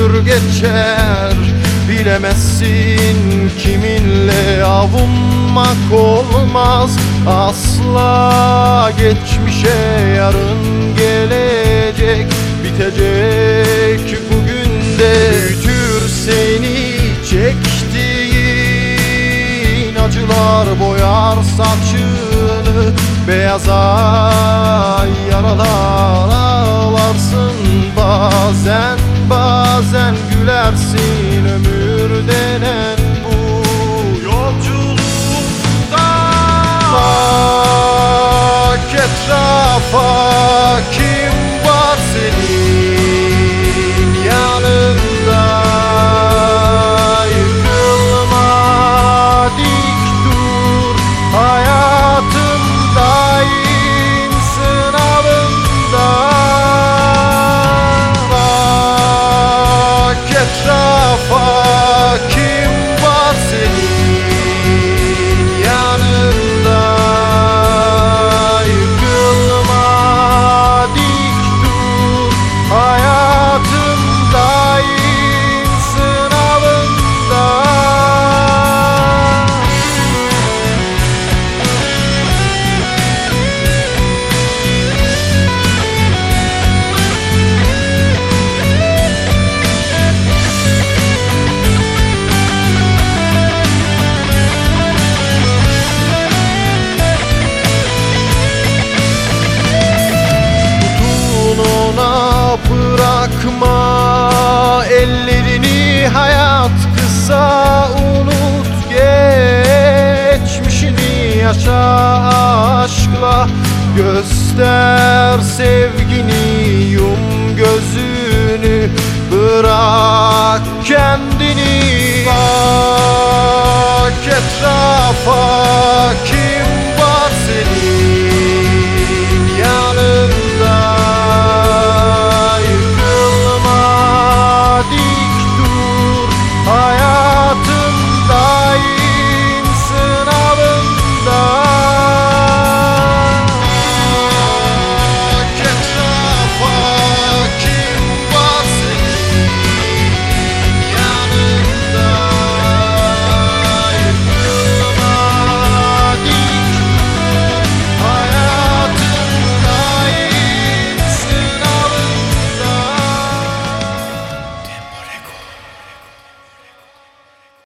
ömür geçer. Bilemezsin kiminle avunmak olmaz asla. Geçmişe yarın gelecek, bitecek bugün de. Büyütür seni çektiğin acılar, boyar saçını beyaza, yaralar ağlarsın bazen. Bazen gülersin, ömür denen bu yolculukta. Bak etrafa, kim var senin yanında? Yıkılma, dik dur, hayatın daim sınavında. Bak etrafa, kim var senin yanında? Yıkılma, dik dur, hayatın daim sınavında. Bırakma ellerini, hayat kısa, unut geçmişini, yaşa aşkla, göster sevgini, yum gözünü, bırak kendini. Bak etrafa,